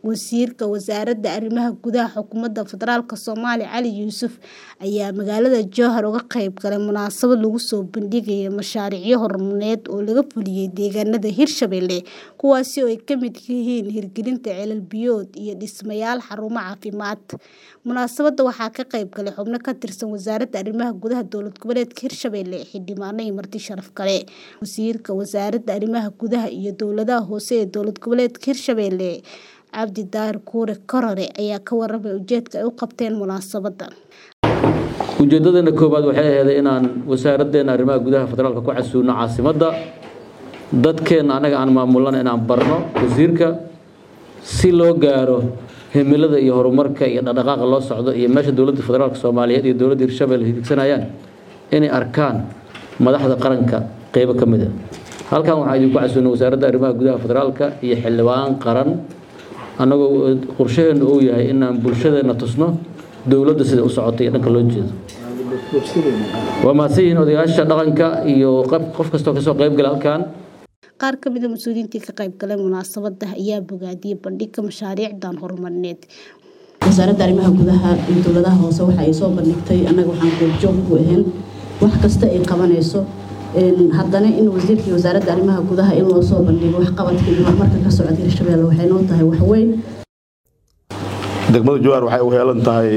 Wasiirka Wasaaradda Arrimaha Gudaha Xukuumadda Federaalka Soomaaliya Cali Yuusuf ayaa magaalada Jowhar uga qayb galay munaasabad lagu soo bandhigayay mashaariicyo horumarineed oo laga fuliyay deegaanada Hirshabelle kuwaasi oo ay ka mid yihiin hirgelinta ceelal biyood iyo dhismayaal xarumo caafimaad. Munaasabadda waxaa ka qayb galay xubno ka tirsan Wasaaradda Arrimaha Gudaha Dowlad Goboleedka Hirshabelle, xildhibaano iyo marti sharaf kale. Wasiirka Wasaaradda Arrimaha Gudaha iyo Dowladaha Hoose ee Dowlad Goboleedka Hirshabelle Cabdi Daahir Kuure Korore ayaa ka warramay ujeedka ay u qabteen munaasabadda. ujeedadana koowaad waxay ahayd inaan wasaaraddeena arrimaha gudaha federaalka ku casuuno caasimadda dadkeena anaga aan maamulana inaan barno wasiirka si loo gaaro himilada iyo horumarka iyo dhaqdhaqaaqa loo socdo iyo meesha dowladda federaalka Soomaaliyeed iyo dowladda Hirshabelle higsanayaan inay arkaan madaxda qaranka qayb ka mid ah. halkan waxaa idinku casuuno wasaaradda arrimaha gudaha federaalka iyo xildhibaan qaran anagoo qorsheena uu yahay inaan bulshadeena tusno dowladda sida u socotay dhanka loo jeedo. waa maasiin odayaasha dhaqanka iyo qof kasta oo ka soo qayb galay halkan. Qaar ka mid ah mas'uuliyiinta ka qayb galay munaasabadda ayaa bogaadiyay bandhigga mashaariicdan horumarineed. Wasaaradda Arrimaha Gudaha iyo Dowladaha Hoose waxa ay soo bandhigtay anaga waxaan goobjoog u ahayn wax kasta ay qabanayso haddana in wasiirka Wasaaradda Arrimaha Gudaha in loo soo bandhigo wax qabadka iyo horumarka ka socda Hirshabelle waxay noo tahay wax weyn. degmada Jowhar waxay u heelan tahay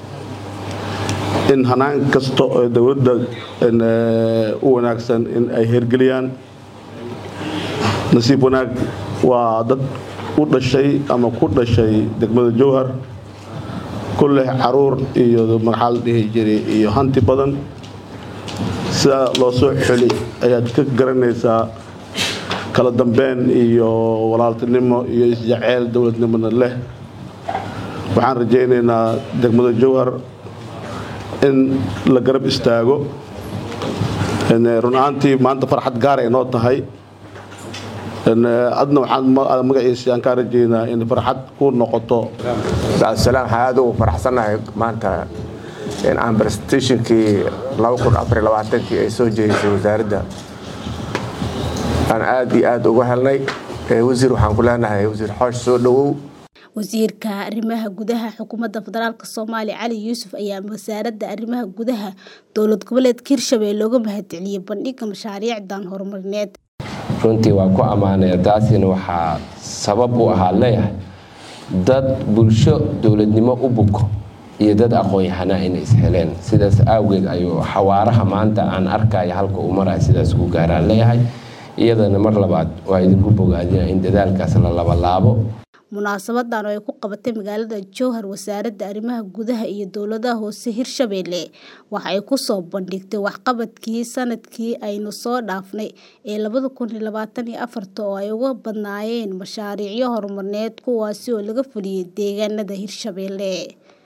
in hanaan kasta oo dawladda u wanaagsan in ay hirgeliyaan. nasiib wanaag waa dad u dhashay ama ku dhashay degmada Jowhar kulle caruur iyo magaxal dhihi jiray iyo hanti badan sida loo soo xuli ayaad ka garanaysaa kala dambeyn iyo walaaltinimo iyo isjacayl dawladnimada leh. waxaan rajaynaynaa degmada Jowhar in la garab istaago run ahaantii maanta farxad gaar ah inoo tahay adna waxaan magaciisa aan ka rajaynaa in farxad ku noqoto. Asalaam aad ugu faraxsanahay maanta in aan presentationkii 2024 ay soo jeedisay wasaaradda aan aad iyo aad uga helnay. wasiir waxaan ku leenahay wasiir xoosh soo dhawow. Wasiirka Arrimaha Gudaha Xukuumadda Federaalka Soomaaliya Cali Yuusuf ayaa Wasaaradda Arrimaha Gudaha Dowlad Goboleedka Hirshabelle looga mahadceliyay bandhigga mashaariicdan horumarineed. runtii waa ku amaanaya taasina waxaa sabab u ahaa leeyahay dad bulsho dowladnimo u buko iyo dad aqoon-yahana inay isheleen sidaas awgeed ayuu xawaaraha maanta aan arkaya halka uu maray sidaas ku gaaraan leeyahay iyadana mar labaad waa idinku bogaadina in dadaalkaas la laabo. Munaasabadan oo ay ku qabatay magaalada Jowhar Wasaaradda Arrimaha Gudaha iyo Dowladaha Hoose Hirshabelle waxa ay ku soo bandhigtay waxqabadkii sanadkii aynu soo dhaafnay ee 2024 oo ay uga badnaayeen mashaariicyo horumarineed kuwaasi oo laga fuliyay deegaanada Hirshabelle.